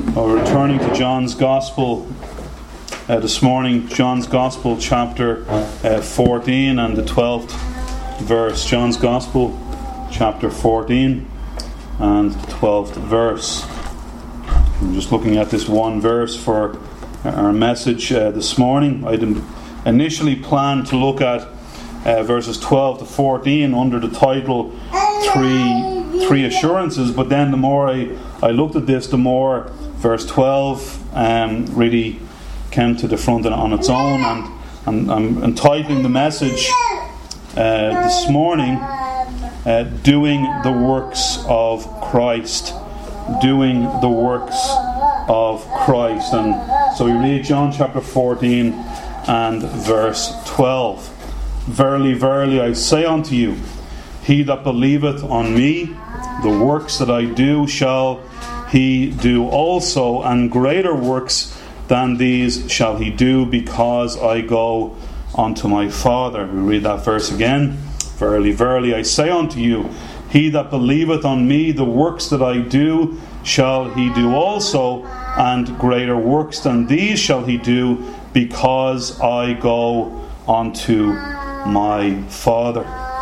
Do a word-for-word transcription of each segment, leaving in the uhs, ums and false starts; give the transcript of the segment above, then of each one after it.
We're returning to John's Gospel uh, this morning, John's Gospel chapter uh, fourteen and the twelfth verse. John's Gospel chapter fourteen and the twelfth verse. I'm just looking at this one verse for our message uh, this morning. I didn't initially plan to look at uh, verses twelve to fourteen under the title Three Three Assurances, but then the more I, I looked at this, the more verse twelve um, really came to the front on its own, and, and I'm entitling the message uh, this morning uh, Doing the Works of Christ. Doing the Works of Christ. And so we read John chapter fourteen and verse twelve. Verily, verily, I say unto you, he that believeth on me, the works that I do shall he do also, and greater works than these shall he do, because I go unto my Father. We read that verse again. Verily, verily, I say unto you, he that believeth on me, the works that I do shall he do also, and greater works than these shall he do, because I go unto my Father.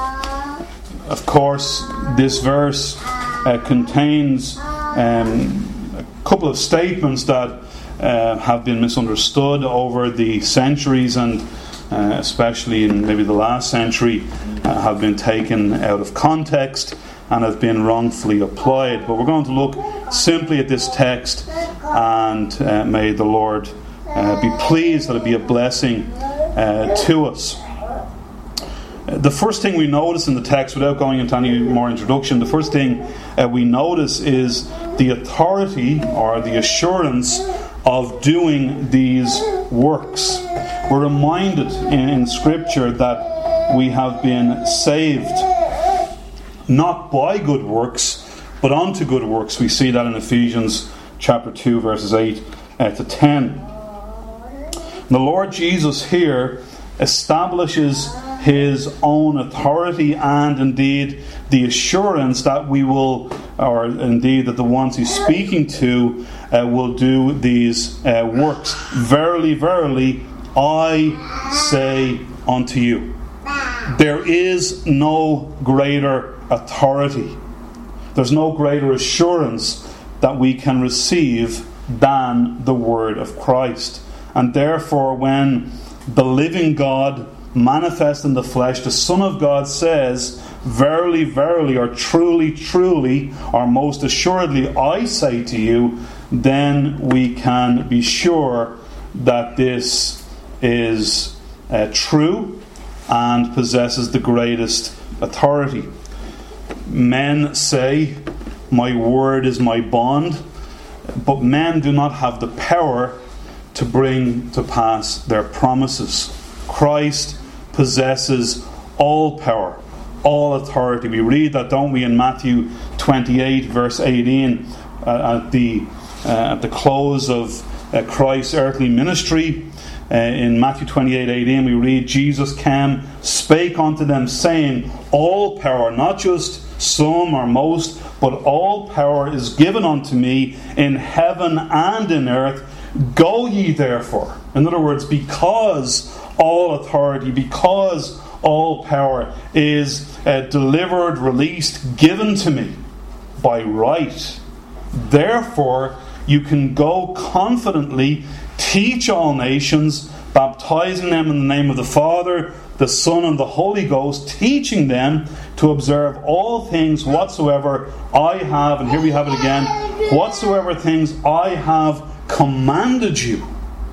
Of course, this verse uh, contains um, a couple of statements that uh, have been misunderstood over the centuries, and uh, especially in maybe the last century, uh, have been taken out of context and have been wrongfully applied. But we're going to look simply at this text, and uh, may the Lord uh, be pleased that it be a blessing uh, to us. The first thing we notice in the text, without going into any more introduction, the first thing uh, we notice is the authority or the assurance of doing these works. We're reminded in, in Scripture that we have been saved not by good works, but unto good works. We see that in Ephesians chapter two, verses eight uh, to ten. The Lord Jesus here establishes his own authority, and indeed the assurance that we will, or indeed that the ones he's speaking to uh, will do these uh, works. Verily, verily, I say unto you. There is no greater authority. There's no greater assurance that we can receive than the word of Christ. And therefore, when the living God manifest in the flesh, the Son of God says, verily, verily, or truly, truly, or most assuredly, I say to you, then we can be sure that this is uh, true and possesses the greatest authority. Men say, my word is my bond, but men do not have the power to bring to pass their promises. Christ possesses all power, all authority. We read that, don't we, in Matthew twenty-eight, verse eighteen, uh, at the uh, at the close of uh, Christ's earthly ministry. Uh, in Matthew twenty-eight, eighteen, we read, Jesus came, spake unto them, saying, all power, not just some or most, but all power is given unto me in heaven and in earth. Go ye therefore. In other words, because all authority, because all power is uh, delivered, released, given to me by right, therefore you can go confidently, teach all nations, baptizing them in the name of the Father, the Son, and the Holy Ghost, teaching them to observe all things whatsoever I have, and here we have it again, whatsoever things I have commanded you.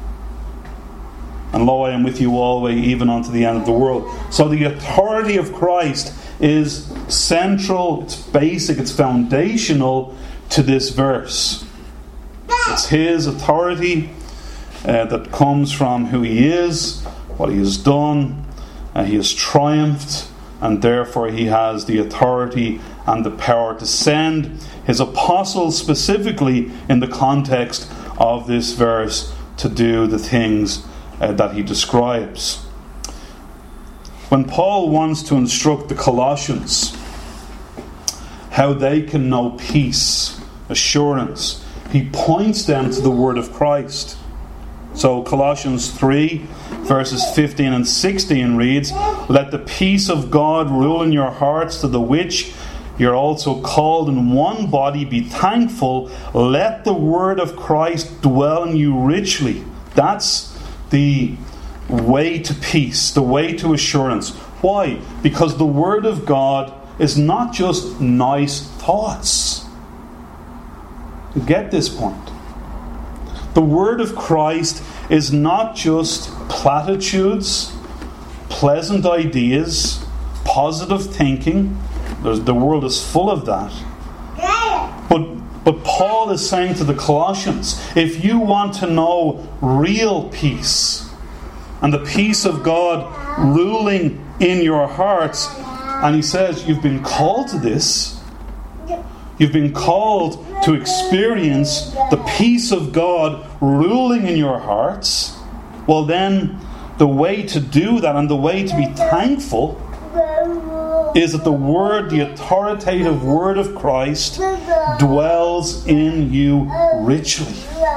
And lo, I am with you always, even unto the end of the world. So the authority of Christ is central, it's basic, it's foundational to this verse. It's his authority uh, that comes from who he is, what he has done. Uh, he has triumphed, and therefore he has the authority and the power to send his apostles, specifically in the context of this verse, to do the things uh, that he describes. When Paul wants to instruct the Colossians how they can know peace, assurance, He points them to the word of Christ. So Colossians three verses fifteen and sixteen reads, "Let the peace of God rule in your hearts, to the which you're also called in one body. Be thankful. Let the word of Christ dwell in you richly." That's the way to peace, the way to assurance. Why? Because the word of God is not just nice thoughts. Get this point. The word of Christ is not just platitudes, pleasant ideas, positive thinking. The world is full of that. But, but Paul is saying to the Colossians, if you want to know real peace and the peace of God ruling in your hearts, and he says you've been called to this, you've been called to experience the peace of God ruling in your hearts, well then the way to do that and the way to be thankful is that the word, the authoritative word of Christ, dwells in you richly.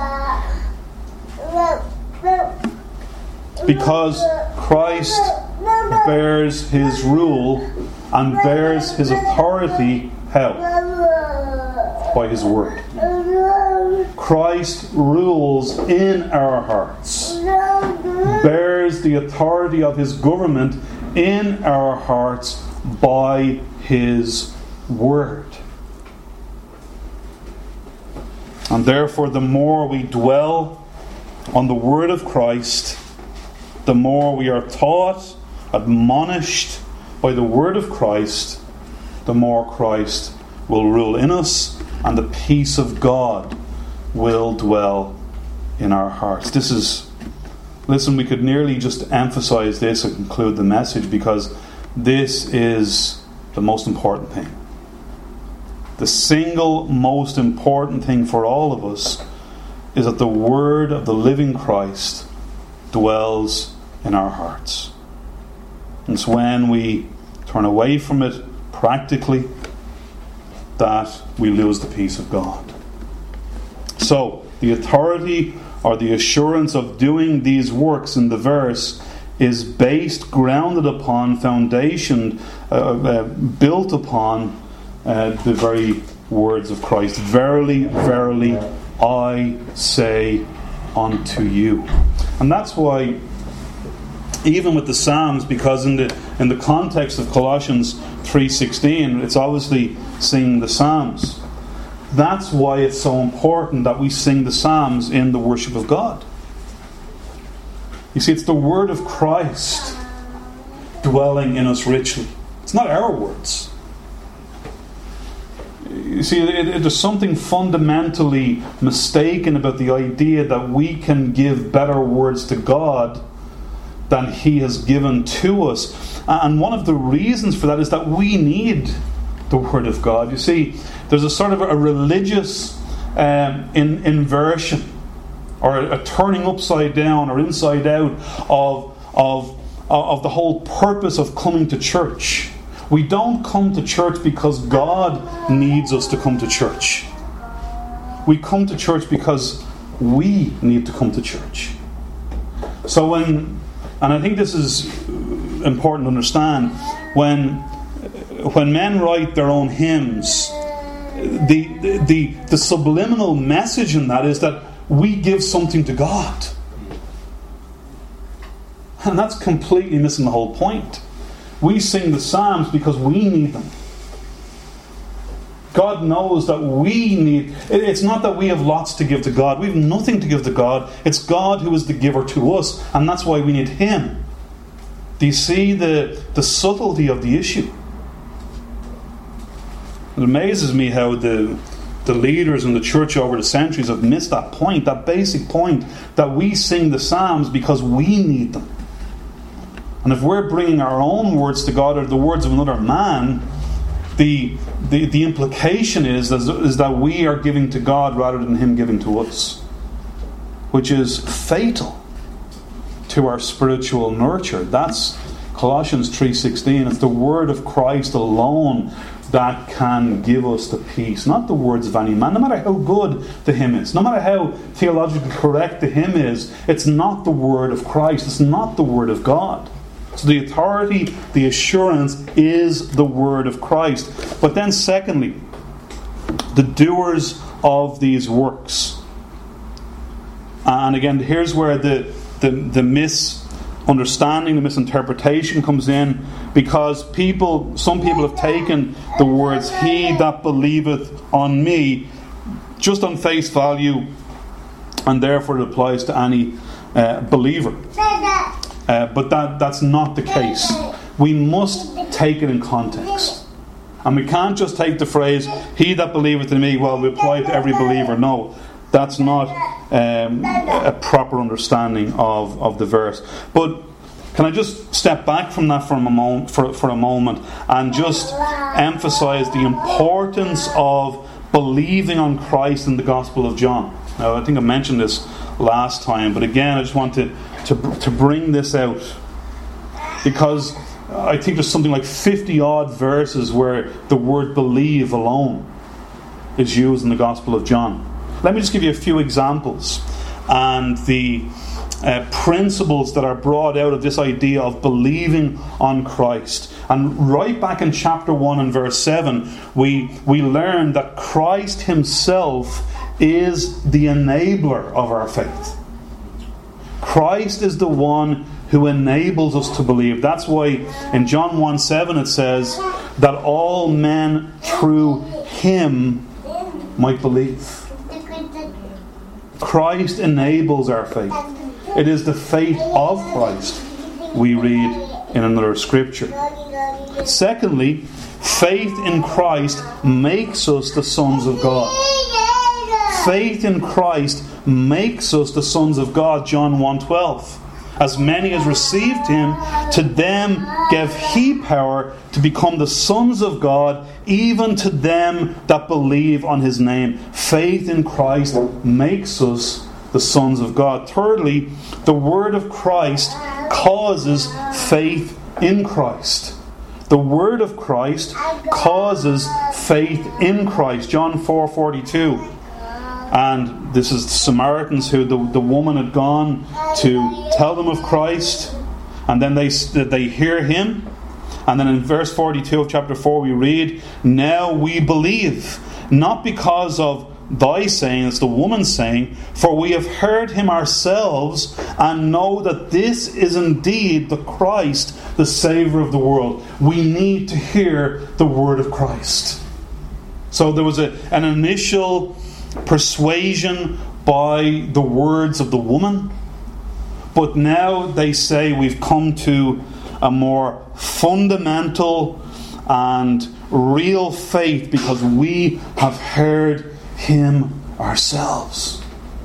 Because Christ bears his rule and bears his authority how? By his word. Christ rules in our hearts, bears the authority of his government in our hearts by his word. And therefore, the more we dwell on the word of Christ, the more we are taught, admonished by the word of Christ, the more Christ will rule in us, and the peace of God will dwell in our hearts. This is, listen, we could nearly just emphasize this and conclude the message, because this is the most important thing. The single most important thing for all of us is that the word of the living Christ dwells in our hearts. It's when we turn away from it practically that we lose the peace of God. So, the authority or the assurance of doing these works in the verse is based, grounded upon, foundation, uh, uh, built upon uh, the very words of Christ. Verily, verily, I say unto you. And that's why, even with the Psalms, because in the in the context of Colossians three sixteen, it's obviously singing the Psalms. That's why it's so important that we sing the Psalms in the worship of God. You see, it's the word of Christ dwelling in us richly. It's not our words. You see, it, it, there's something fundamentally mistaken about the idea that we can give better words to God than he has given to us. And one of the reasons for that is that we need the word of God. You see, there's a sort of a religious um, in, inversion, or a, a turning upside down or inside out of, of, of the whole purpose of coming to church. We don't come to church because God needs us to come to church. We come to church because we need to come to church. So when, and I think this is important to understand, when when men write their own hymns, the the the subliminal message in that is that we give something to God. And that's completely missing the whole point. We sing the Psalms because we need them. God knows that we need... It's not that we have lots to give to God. We have nothing to give to God. It's God who is the giver to us. And that's why we need him. Do you see the, the subtlety of the issue? It amazes me how the, the leaders in the church over the centuries have missed that point, that basic point, that we sing the Psalms because we need them. And if we're bringing our own words to God, or the words of another man, the the, the implication is, is that we are giving to God rather than him giving to us, which is fatal to our spiritual nurture. That's Colossians three sixteen. It's the word of Christ alone that can give us the peace. Not the words of any man, no matter how good the hymn is, no matter how theologically correct the hymn is. It's not the word of Christ. It's not the word of God. So the authority, the assurance is the word of Christ. But then secondly, the doers of these works. And again, here's where the, the, the misunderstanding, the misinterpretation comes in, because people, some people have taken the words, he that believeth on me, just on face value, and therefore it applies to any uh, believer. Uh, but that, that's not the case. We must take it in context. And we can't just take the phrase, he that believeth in me, well, we apply it to every believer. No, that's not um, a proper understanding of, of the verse. But can I just step back from that for a, moment, for, for a moment and just emphasize the importance of believing on Christ in the Gospel of John? Now, I think I mentioned this last time, but again, I just want to To, to bring this out, because I think there's something like fifty odd verses where the word believe alone is used in the Gospel of John. Let me just give you a few examples and the uh, principles that are brought out of this idea of believing on Christ. And right back in chapter one and verse seven, we, we learn that Christ himself is the enabler of our faith. Christ is the one who enables us to believe. That's why in John one seven it says that all men through him might believe. Christ enables our faith. It is the faith of Christ we read in another scripture. Secondly, faith in Christ makes us the sons of God. Faith in Christ makes us the sons of God, John one twelve. As many as received him, to them gave he power to become the sons of God, even to them that believe on his name. Faith in Christ makes us the sons of God. Thirdly, the word of Christ causes faith in Christ. The word of Christ causes faith in Christ. John four forty-two. And this is the Samaritans who the, the woman had gone to tell them of Christ. And then they, they hear him. And then in verse forty-two of chapter four we read, now we believe, not because of thy saying, it's the woman saying, for we have heard him ourselves and know that this is indeed the Christ, the Saviour of the world. We need to hear the word of Christ. So there was a, an initial persuasion by the words of the woman, but now they say we've come to a more fundamental and real faith because we have heard him ourselves.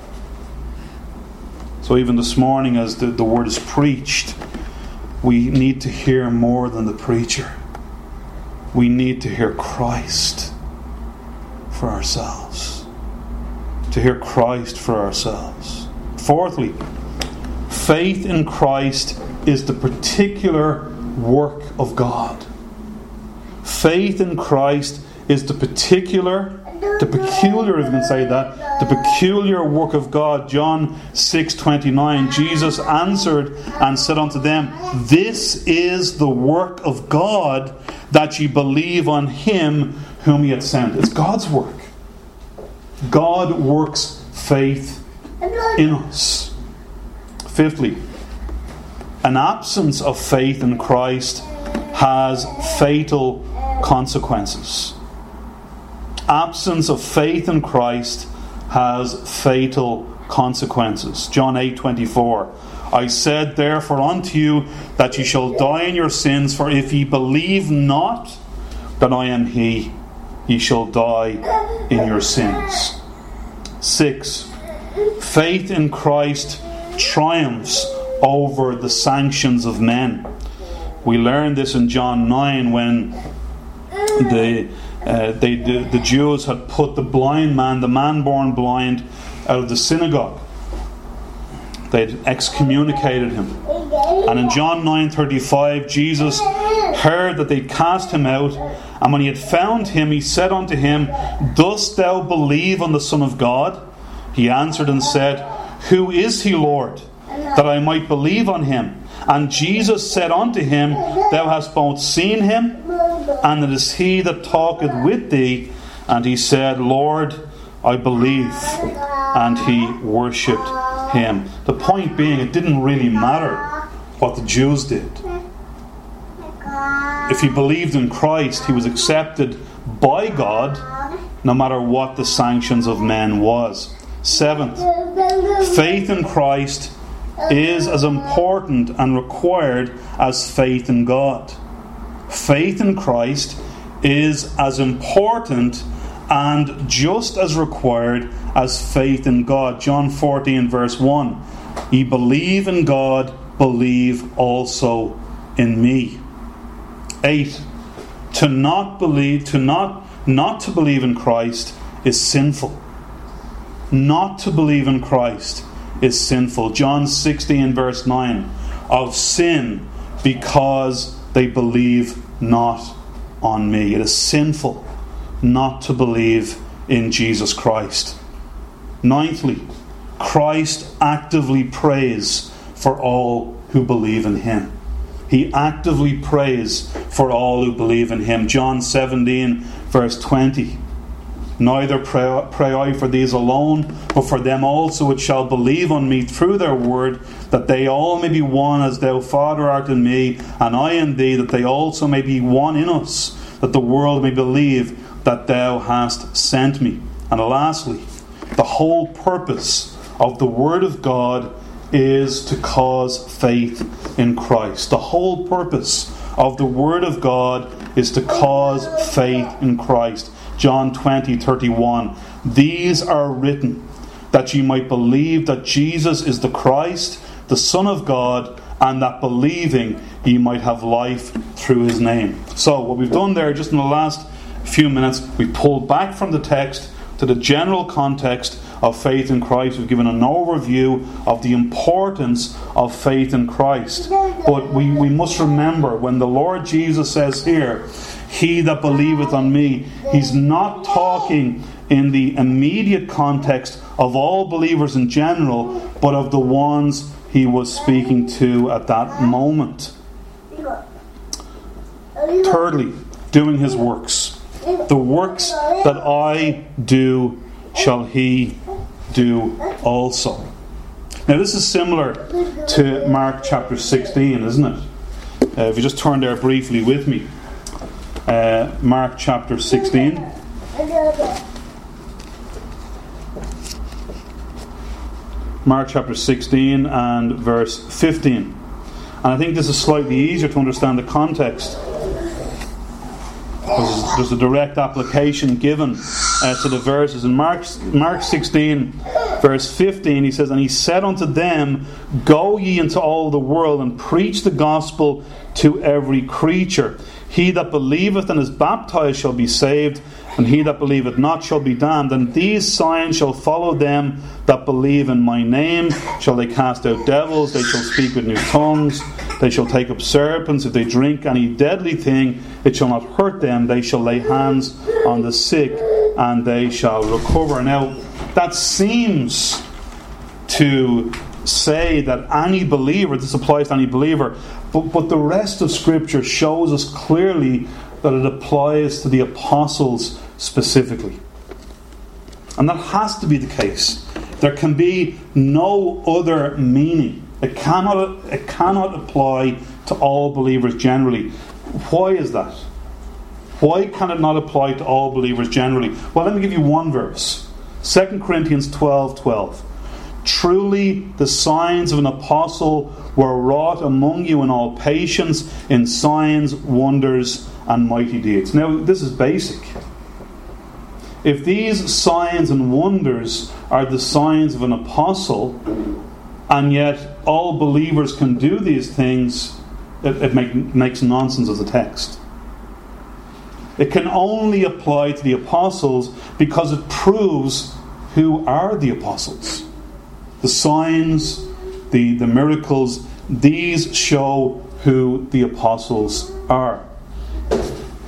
So even this morning as the, the word is preached, we need to hear more than the preacher. We need to hear Christ for ourselves. To hear Christ for ourselves. Fourthly, faith in Christ is the particular work of God. Faith in Christ is the particular, the peculiar, if you can say that, the peculiar work of God. John six twenty-nine, Jesus answered and said unto them, this is the work of God, that ye believe on him whom he hath sent. It's God's work. God works faith in us. Fifthly, an absence of faith in Christ has fatal consequences. Absence of faith in Christ has fatal consequences. John eight twenty-four. I said therefore unto you that ye shall die in your sins, for if ye believe not that I am he, ye shall die in your sins. Six, faith in Christ triumphs over the sanctions of men. We learn this in John nine when the uh, they the, the Jews had put the blind man, the man born blind, out of the synagogue. They'd excommunicated him. And in John nine thirty-five, Jesus heard that they cast him out, And when he had found him, he said unto him, Dost thou believe on the Son of God? He answered and said, Who is he, Lord, that I might believe on him? And Jesus said unto him, Thou hast both seen him, and it is he that talketh with thee. And he said, Lord, I believe. And he worshipped him. The point being, it didn't really matter what the Jews did. If he believed in Christ, he was accepted by God, no matter what the sanctions of men was. Seventh, faith in Christ is as important and required as faith in God. Faith in Christ is as important and just as required as faith in God. John fourteen verse one. Ye believe in God, believe also in me. Eight. To not believe, to not not to believe in Christ is sinful. Not to believe in Christ is sinful. John sixteen verse nine. Of sin, because they believe not on me. It is sinful not to believe in Jesus Christ. Ninthly, Christ actively prays for all who believe in him. He actively prays for all who believe in him. John seventeen verse twenty. Neither pray, pray I for these alone, but for them also which shall believe on me through their word, that they all may be one as thou, Father, art in me, and I in thee, that they also may be one in us, that the world may believe that thou hast sent me. And lastly, the whole purpose of the Word of God is to cause faith in Christ. The whole purpose of the Word of God is to cause faith in Christ. John twenty thirty-one. These are written that ye might believe that Jesus is the Christ, the Son of God, and that believing ye might have life through his name. So what we've done there just in the last few minutes, we pulled back from the text to the general context of faith in Christ. We've given an overview of the importance of faith in Christ. But we, we must remember, when the Lord Jesus says here, he that believeth on me, he's not talking in the immediate context of all believers in general, but of the ones he was speaking to at that moment. Thirdly, doing his works. The works that I do shall he do also. Now this is similar to Mark chapter sixteen, isn't it? Uh, if you just turn there briefly with me. Uh, Mark chapter sixteen. Mark chapter sixteen and verse fifteen. And I think this is slightly easier to understand the context. There's, there's a direct application given uh, to the verses. In Mark, Mark sixteen, verse fifteen, he says, And he said unto them, Go ye into all the world, and preach the gospel to every creature. He that believeth and is baptized shall be saved, and he that believeth not shall be damned. And these signs shall follow them that believe in my name. Shall they cast out devils? They shall speak with new tongues. They shall take up serpents. If they drink any deadly thing, it shall not hurt them. They shall lay hands on the sick, and they shall recover. Now, that seems to say that any believer, this applies to any believer, but, but the rest of Scripture shows us clearly that it applies to the apostles specifically. And that has to be the case. There can be no other meaning. It cannot, it cannot apply to all believers generally. Why is that? Why can it not apply to all believers generally? Well, let me give you one verse. Second Corinthians twelve twelve. Truly the signs of an apostle were wrought among you in all patience, in signs, wonders, and mighty deeds. Now, this is basic. If these signs and wonders are the signs of an apostle, and yet all believers can do these things, it, it make, makes nonsense of the text. It can only apply to the apostles because it proves who are the apostles. The signs, the, the miracles, these show who the apostles are.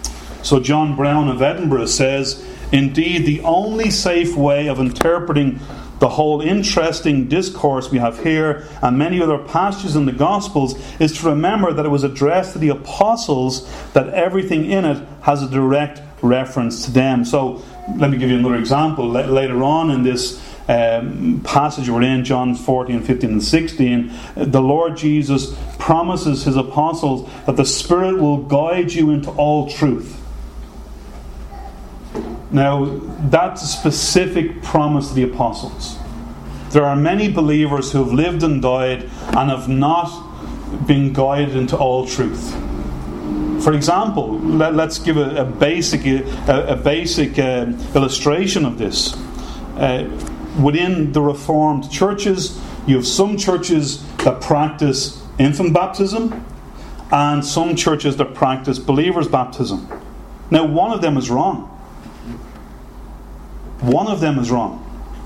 So John Brown of Edinburgh says, indeed, the only safe way of interpreting the whole interesting discourse we have here and many other passages in the Gospels is to remember that it was addressed to the apostles, that everything in it has a direct reference to them. So let me give you another example. L- later on in this um, passage we're in, John fourteen, fifteen and sixteen, the Lord Jesus promises his apostles that the Spirit will guide you into all truth. Now, that's a specific promise to the apostles. There are many believers who have lived and died and have not been guided into all truth. For example, let, let's give a, a basic, a, a basic uh, illustration of this. Uh, within the Reformed churches, you have some churches that practice infant baptism and some churches that practice believers' baptism. Now, one of them is wrong. One of them is wrong.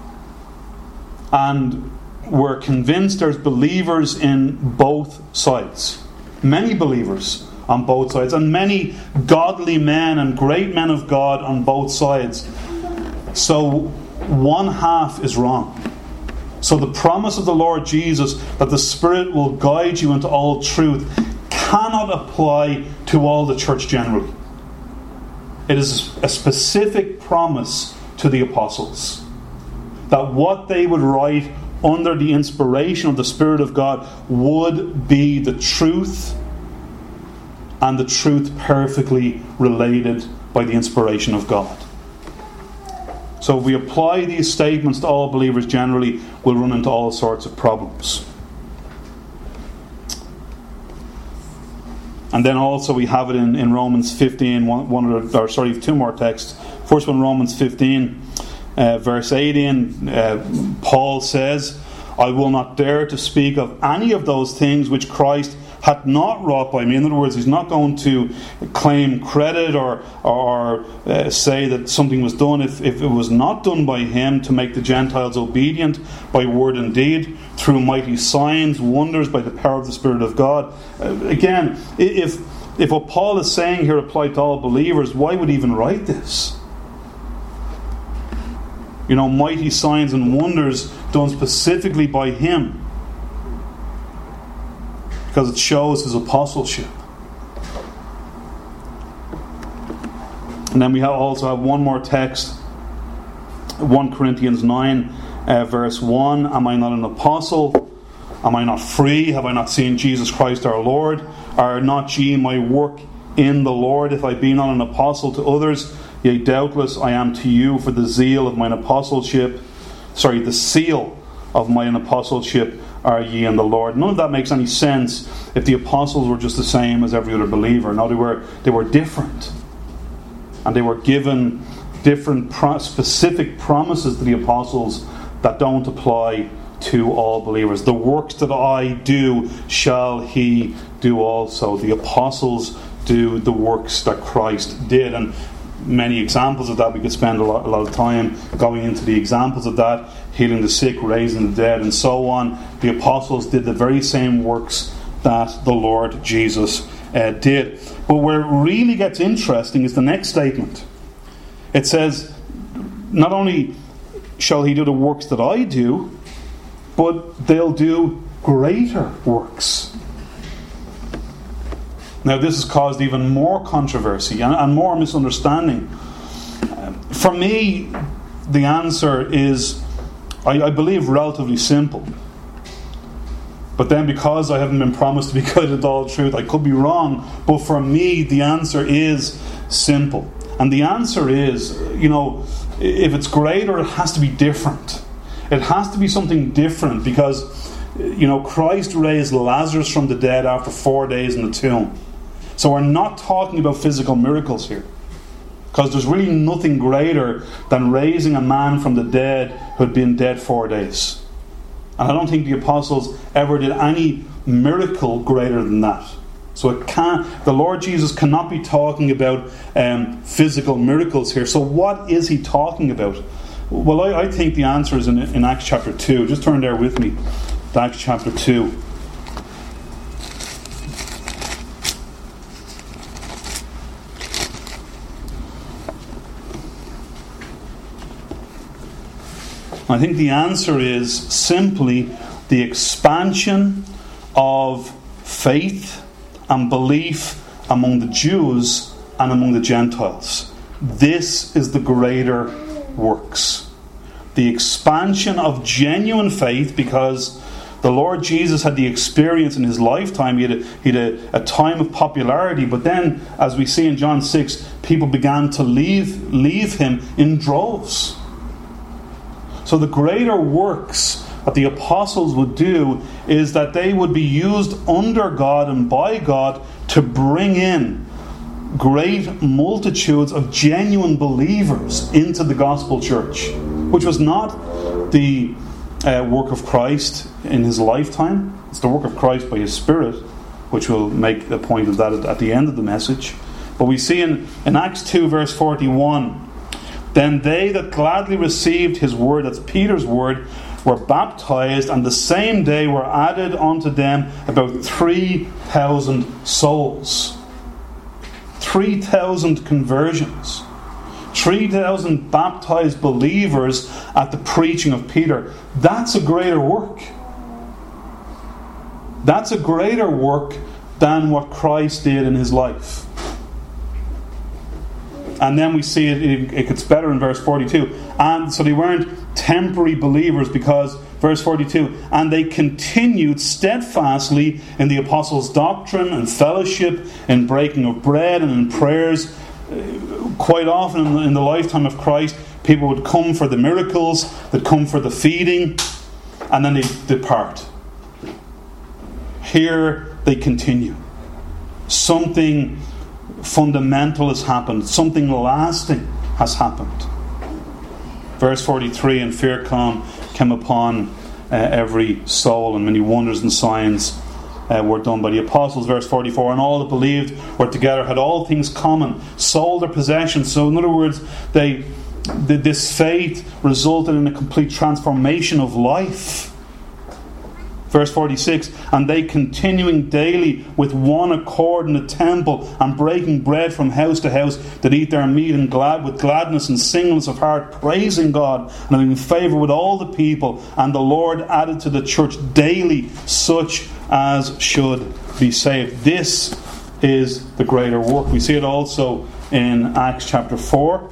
And we're convinced there's believers in both sides. Many believers on both sides. And many godly men and great men of God on both sides. So one half is wrong. So the promise of the Lord Jesus that the Spirit will guide you into all truth cannot apply to all the church generally. It is a specific promise to the apostles, that what they would write under the inspiration of the Spirit of God would be the truth, and the truth perfectly related by the inspiration of God. So if we apply these statements to all believers generally, we'll run into all sorts of problems. And then also we have it in, in Romans fifteen, one, one or, or sorry, two more texts. First one, Romans fifteen, uh, verse eighteen. Uh, Paul says, I will not dare to speak of any of those things which Christ hath not wrought by me. In other words, he's not going to claim credit or, or uh, say that something was done if, if it was not done by him to make the Gentiles obedient by word and deed, through mighty signs, wonders, by the power of the Spirit of God. Uh, again, if, if what Paul is saying here applied to all believers, why would he even write this? You know, mighty signs and wonders done specifically by him, because it shows his apostleship. And then we have also have one more text, First Corinthians nine, uh, verse one. Am I not an apostle? Am I not free? Have I not seen Jesus Christ our Lord? Are not ye my work in the Lord? If I be not an apostle to others, yea, doubtless I am to you, for the zeal of mine apostleship, sorry, the seal of mine apostleship are ye in the Lord. None of that makes any sense if the apostles were just the same as every other believer. No, they were they were different, and they were given different pro- specific promises to the apostles that don't apply to all believers. The works that I do shall he do also. The apostles do the works that Christ did, and many examples of that. We could spend a lot, a lot of time going into the examples of that, healing the sick, raising the dead, and so on. The apostles did the very same works that the Lord Jesus uh, did. But where it really gets interesting is the next statement. It says, not only shall he do the works that I do, but they'll do greater works. Now, this has caused even more controversy and, and more misunderstanding. Uh, for me, the answer is, I, I believe, relatively simple. But then, because I haven't been promised to be guided into all truth, I could be wrong. But for me, the answer is simple. And the answer is, you know, if it's greater, it has to be different. It has to be something different because, you know, Christ raised Lazarus from the dead after four days in the tomb. So we're not talking about physical miracles here, because there's really nothing greater than raising a man from the dead who had been dead four days. And I don't think the apostles ever did any miracle greater than that. So it can't, the Lord Jesus cannot be talking about um, physical miracles here. So what is he talking about? Well, I, I think the answer is in, in Acts chapter two. Just turn there with me to Acts chapter two. I think the answer is simply the expansion of faith and belief among the Jews and among the Gentiles. This is the greater works. The expansion of genuine faith, because the Lord Jesus had the experience in his lifetime. He had, a, he had a, a time of popularity, but then, as we see in John six, people began to leave, leave him in droves. So the greater works that the apostles would do is that they would be used under God and by God to bring in great multitudes of genuine believers into the gospel church, which was not the uh, work of Christ in his lifetime. It's the work of Christ by his Spirit, which we'll make a point of that at, at the end of the message. But we see in, in Acts two verse forty-one, then they that gladly received his word, that's Peter's word, were baptized, and the same day were added unto them about three thousand souls. three thousand conversions. three thousand baptized believers at the preaching of Peter. That's a greater work. That's a greater work than what Christ did in his life. And then we see it, it, it gets better in verse forty-two. And so they weren't temporary believers, because, verse forty-two, and they continued steadfastly in the apostles' doctrine and fellowship, in breaking of bread and in prayers. Quite often in the, in the lifetime of Christ, people would come for the miracles, they'd come for the feeding, and then they'd depart. Here they continue. Something fundamental has happened. Something lasting has happened. Verse forty-three, and fear calm came upon uh, every soul, and many wonders and signs uh, were done by the apostles. Verse forty-four, and all that believed were together, had all things common, sold their possessions. So in other words, they this faith resulted in a complete transformation of life. Verse forty-six, and they continuing daily with one accord in the temple, and breaking bread from house to house, did eat their meat and glad with gladness and singleness of heart, praising God, and having favour with all the people. And the Lord added to the church daily such as should be saved. This is the greater work. We see it also in Acts chapter four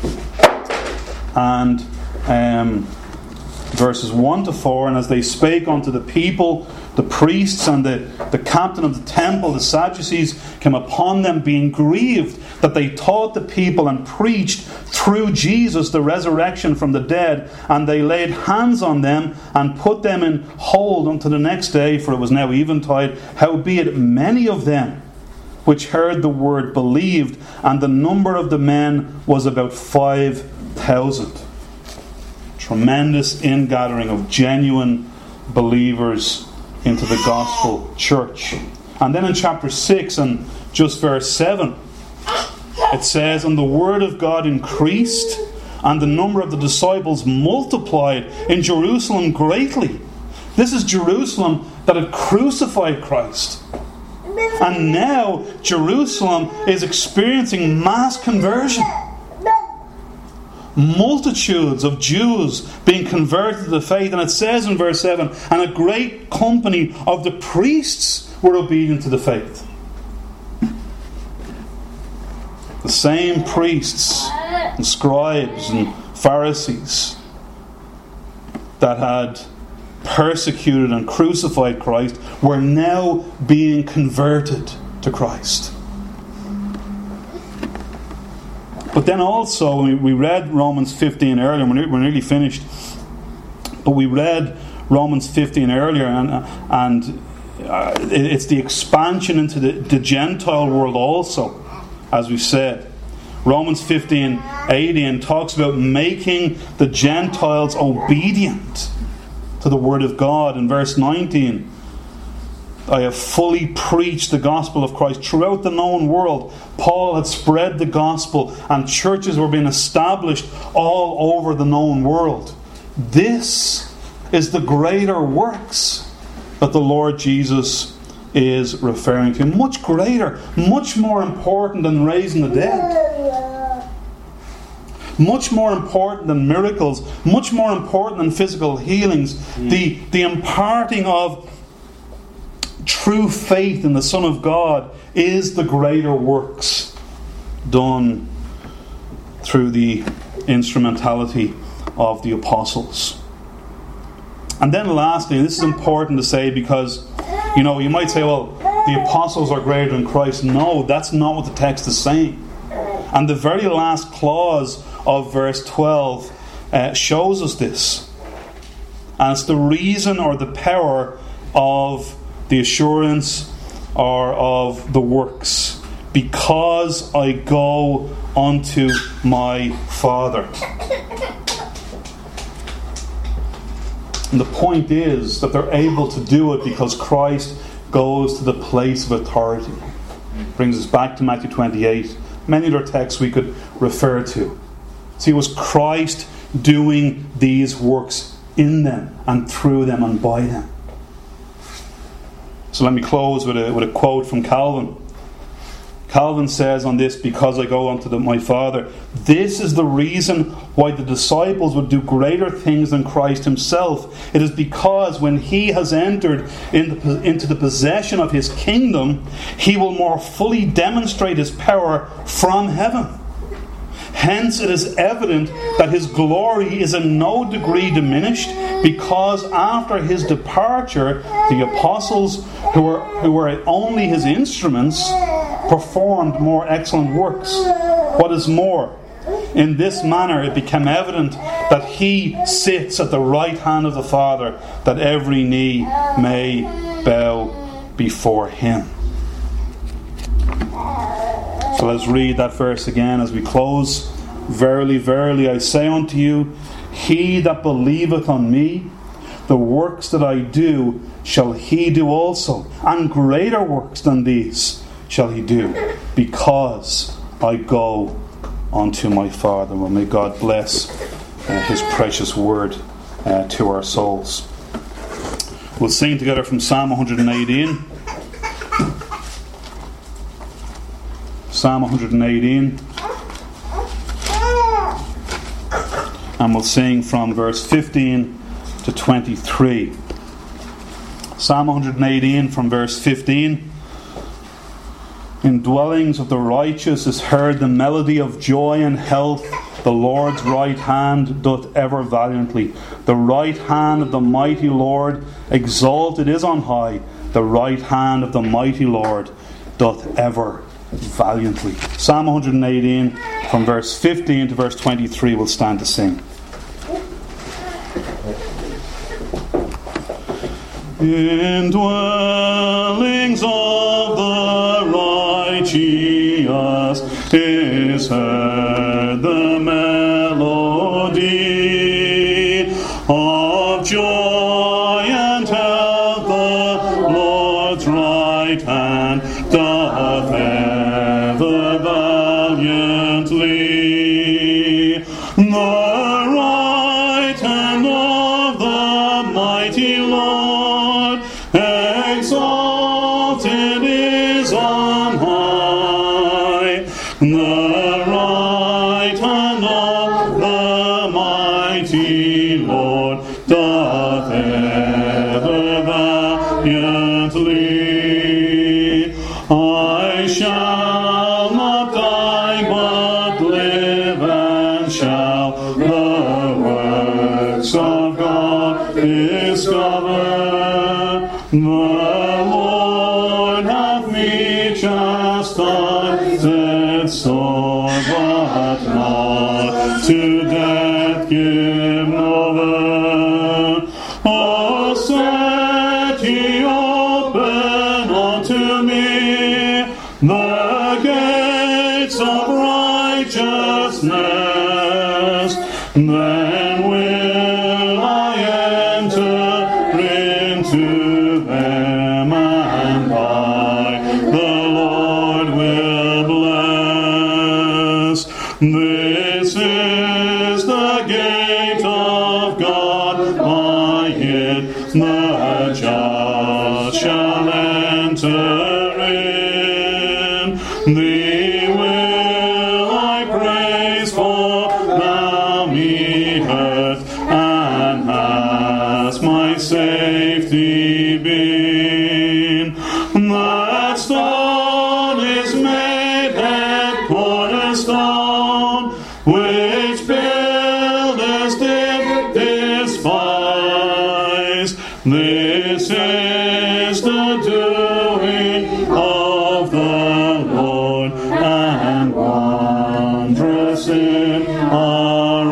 and um, verses one to four. And as they spake unto the people, the priests and the, the captain of the temple, the Sadducees, came upon them, being grieved that they taught the people and preached through Jesus the resurrection from the dead. And they laid hands on them and put them in hold unto the next day, for it was now eventide. Howbeit many of them which heard the word believed, and the number of the men was about five thousand. Tremendous ingathering of genuine believers into the gospel church. And then in chapter six and just verse seven, it says, and the word of God increased, and the number of the disciples multiplied in Jerusalem greatly. This is Jerusalem that had crucified Christ. And now Jerusalem is experiencing mass conversion. Multitudes of Jews being converted to the faith. And it says in verse seven, and a great company of the priests were obedient to the faith. The same priests and scribes and Pharisees that had persecuted and crucified Christ were now being converted to Christ. But then also, we read Romans fifteen earlier, we're nearly finished, but we read Romans fifteen earlier, and, and uh, it's the expansion into the, the Gentile world also, as we said. Romans fifteen eighteen talks about making the Gentiles obedient to the Word of God. In verse nineteen, I have fully preached the gospel of Christ throughout the known world. Paul had spread the gospel, and churches were being established all over the known world. This is the greater works that the Lord Jesus is referring to. Much greater, much more important than raising the dead. much more important than miracles, much more important than physical healings, mm. the, the imparting of true faith in the Son of God is the greater works done through the instrumentality of the apostles. And then lastly, this is important to say because, you know, you might say, well, the apostles are greater than Christ. No, that's not what the text is saying. And the very last clause of verse twelve uh, shows us this. And it's the reason or the power of the assurance or of the works. Because I go unto my Father. And the point is that they're able to do it because Christ goes to the place of authority. Brings us back to Matthew twenty-eight. Many other texts we could refer to. See, it was Christ doing these works in them and through them and by them. So let me close with a, with a quote from Calvin. Calvin says on this, because I go unto the, my Father, this is the reason why the disciples would do greater things than Christ himself. It is because when he has entered in the, into the possession of his kingdom, he will more fully demonstrate his power from heaven. Hence it is evident that his glory is in no degree diminished, because after his departure, the apostles, who were, who were only his instruments, performed more excellent works. What is more, in this manner it became evident that he sits at the right hand of the Father, that every knee may bow before him. So let's read that verse again as we close. Verily, verily, I say unto you, he that believeth on me, the works that I do shall he do also, and greater works than these shall he do, because I go unto my Father. Well, may God bless uh, his precious word uh, to our souls. We'll sing together from Psalm one eighteen. Psalm one eighteen. And we'll sing from verse fifteen to twenty-three. Psalm one eighteen from verse fifteen. In dwellings of the righteous is heard the melody of joy and health. The Lord's right hand doth ever valiantly. The right hand of the mighty Lord exalted is on high. The right hand of the mighty Lord doth ever valiantly. Psalm one eighteen from verse fifteen to verse twenty-three will stand to sing. In dwellings of the righteous is heard the melody of joy and health. The Lord's right hand doth ever valiantly. The right hand of the mighty Lord exalted is on high. The right hand of the mighty Lord doth ever valiantly. I shall not die, but live, and shall the works of God discover. The Lord hath me chastised sore, but not to death given over. Oh, set ye open unto me the gates of righteousness, then will I enter into them, and I, the Lord, will bless. This is the gate of God, by it the just shall enter in. Thee will I praise, for thou This is the doing of the Lord, and wondrous in our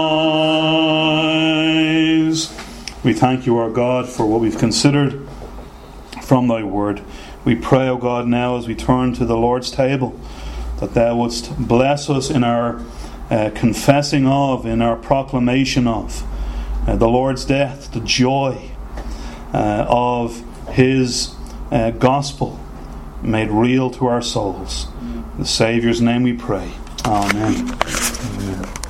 eyes. We thank you, our God, for what we've considered from thy word. We pray, O God, now as we turn to the Lord's table, that thou wouldst bless us in our uh, confessing of, in our proclamation of uh, the Lord's death, the joy uh, of his uh, gospel made real to our souls. In the Saviour's name we pray. Amen.